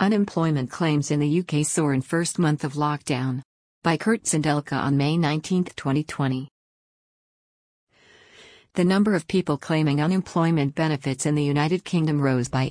Unemployment claims in the UK soar in first month of lockdown. By Kurt Sindelka on May 19, 2020. The number of people claiming unemployment benefits in the United Kingdom rose by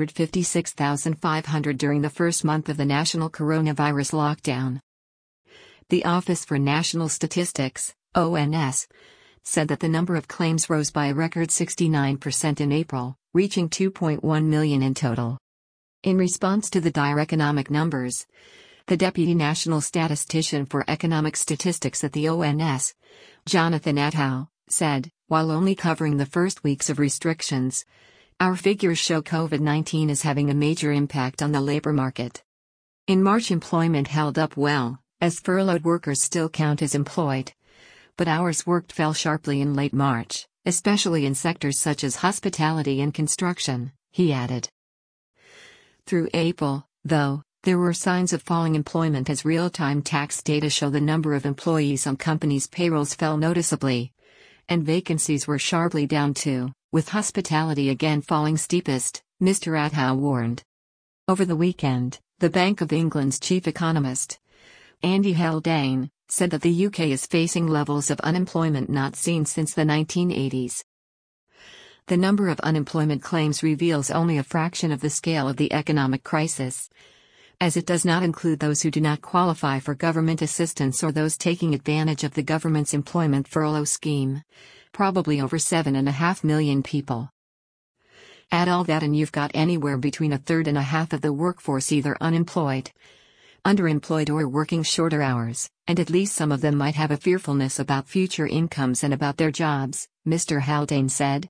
856,500 during the first month of the national coronavirus lockdown. The Office for National Statistics, ONS, said that the number of claims rose by a record 69% in April, reaching 2.1 million in total. In response to the dire economic numbers, the Deputy National Statistician for Economic Statistics at the ONS, Jonathan Athow, said, "While only covering the first weeks of restrictions, our figures show COVID-19 is having a major impact on the labor market." In March, employment held up well, as furloughed workers still count as employed. But hours worked fell sharply in late March, especially in sectors such as hospitality and construction, he added. Through April, though, there were signs of falling employment as real-time tax data show the number of employees on companies' payrolls fell noticeably, and vacancies were sharply down too, with hospitality again falling steepest, Mr. Athow warned. Over the weekend, the Bank of England's chief economist, Andy Haldane, said that the UK is facing levels of unemployment not seen since the 1980s. The number of unemployment claims reveals only a fraction of the scale of the economic crisis, as it does not include those who do not qualify for government assistance or those taking advantage of the government's employment furlough scheme, probably over 7.5 million people. Add all that and you've got anywhere between a third and a half of the workforce either unemployed, underemployed or working shorter hours, and at least some of them might have a fearfulness about future incomes and about their jobs, Mr. Haldane said.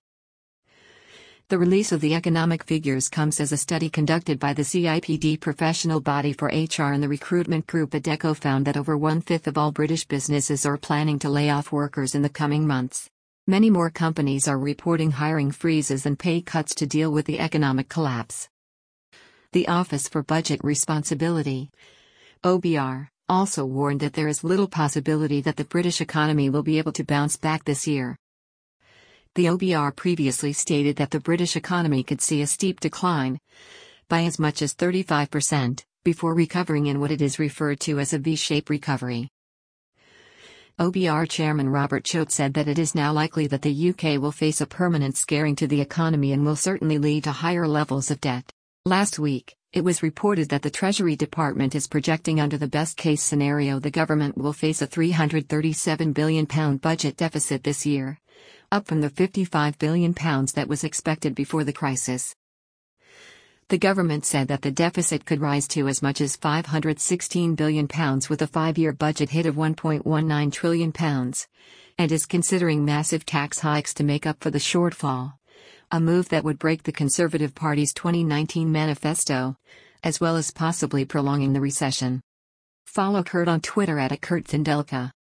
The release of the economic figures comes as a study conducted by the CIPD professional body for HR and the recruitment group Adecco found that over one-fifth of all British businesses are planning to lay off workers in the coming months. Many more companies are reporting hiring freezes and pay cuts to deal with the economic collapse. The Office for Budget Responsibility, OBR, also warned that there is little possibility that the British economy will be able to bounce back this year. The OBR previously stated that the British economy could see a steep decline, by as much as 35%, before recovering in what it is referred to as a V-shaped recovery. OBR Chairman Robert Choate said that it is now likely that the UK will face a permanent scaring to the economy and will certainly lead to higher levels of debt. Last week, it was reported that the Treasury Department is projecting under the best-case scenario the government will face a £337 billion budget deficit this year, up from the £55 billion that was expected before the crisis. The government said that the deficit could rise to as much as £516 billion with a 5-year budget hit of £1.19 trillion, and is considering massive tax hikes to make up for the shortfall, a move that would break the Conservative Party's 2019 manifesto, as well as possibly prolonging the recession. Follow Kurt on Twitter @KurtSindelka.